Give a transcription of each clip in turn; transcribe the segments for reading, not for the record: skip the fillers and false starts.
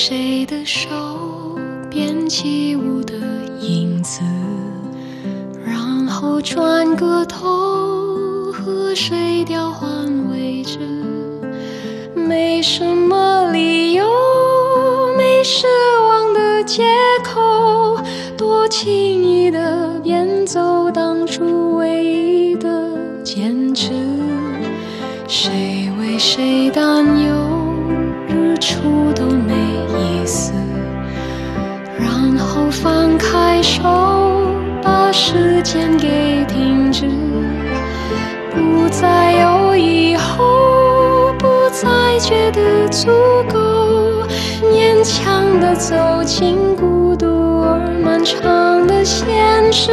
谁的手编起舞的影子，然后转个头和谁调换位置，没什么理由，没失望的借口，多轻易的变走当初唯一的坚持，谁为谁担忧，日出都没意思，然后放开手，把时间给停止，不再有以后，不再觉得足够，勉强地走进孤独而漫长的现实，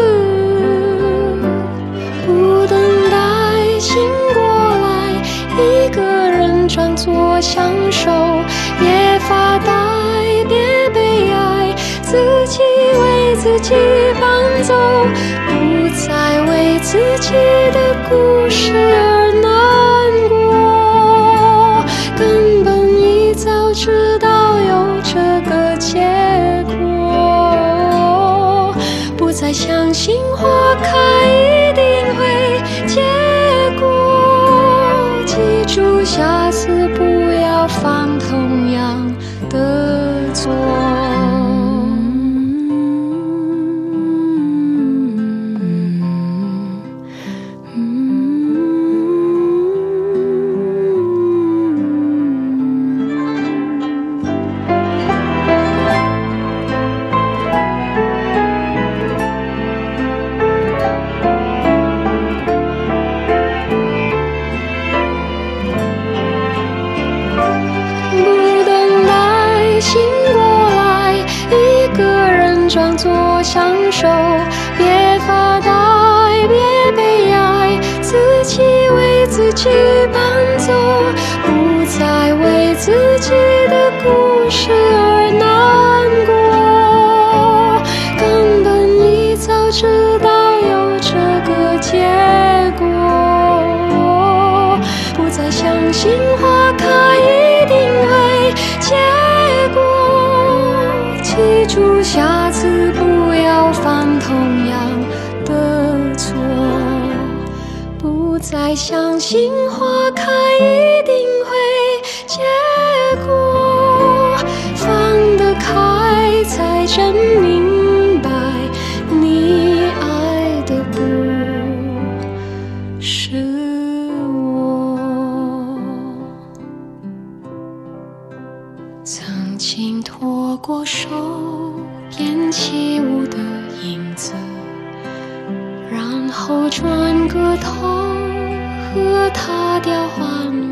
不等待醒过来，一个人装作享受，别发呆，别悲哀，自己为自己伴奏，不再为自己的故事而难过，根本一早知道有这个结果，不再相信花开一定会结果，记住下次不要犯同样的错。装作享受，别发呆，别悲哀，自己为自己伴奏，不再为自己的故事而难过，根本一早知道有这个结果，不再相信花开一定会结果，记住下次不要犯同样的错，不再相信花开一定会结果，放得开才真明白，你爱的不是我。曾经拖过手编起舞的影子，然后转个头和他调换